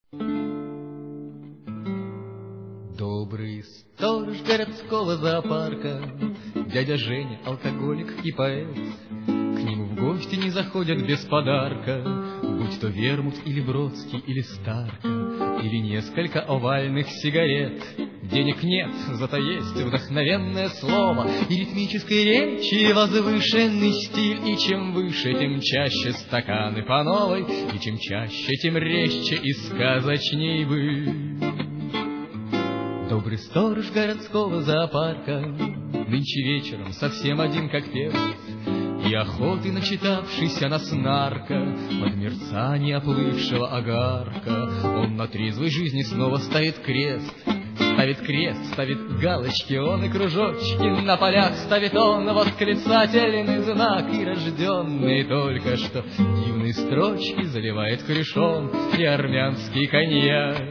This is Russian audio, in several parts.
Добрый сторож городского зоопарка, дядя Женя, алкоголик и поэт, к нему в гости не заходят без подарка, будь то вермут или Бродский, или Старка, или несколько овальных сигарет. Денег нет, зато есть вдохновенное слово и ритмической речи, и возвышенный стиль. И чем выше, тем чаще стаканы по новой, и чем чаще, тем резче и сказочней вы. Добрый сторож городского зоопарка нынче вечером совсем один, как первый, и охоты начитавшийся на снарка, под мерцание оплывшего огарка, он на трезвой жизни снова ставит крест. Ставит крест, ставит галочки, он и кружочки, на полях ставит он восклицательный знак, и рожденный только что дивные строчки заливает корешон и армянский коньяк.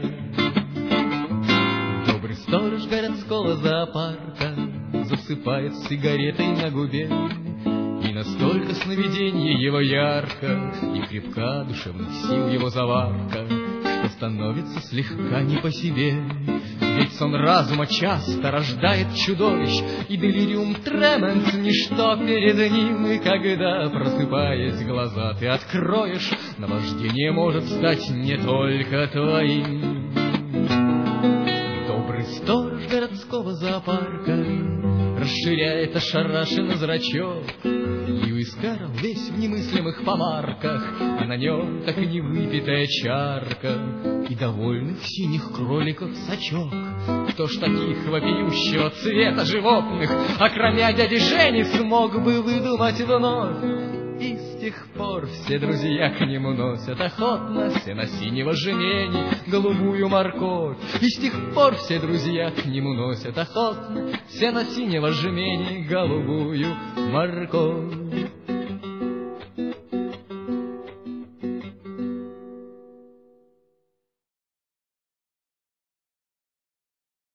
Добрый сторож городского зоопарка засыпает сигаретой на губе, и настолько сновиденье его ярко, и крепка душевных сил его заварка, что становится слегка не по себе. Ведь сон разума часто рождает чудовищ, и делириум тременс — ничто перед ним. И когда, просыпаясь, глаза ты откроешь, наваждение может стать не только твоим. Добрый сторож городского зоопарка расширяет ошарашенно зрачок, и у Искаров весь в немыслимых помарках, а на нем так и не выпитая чарка, и довольных синих кроликов сачок. Кто ж таких вопиющего цвета животных, окромя дяди Жени, смог бы выдумать вновь? И с тех пор все друзья к нему носят охотно сено синего жемени, голубую морковь. И с тех пор все друзья к нему носят охотно сено синего жемени, голубую морковь.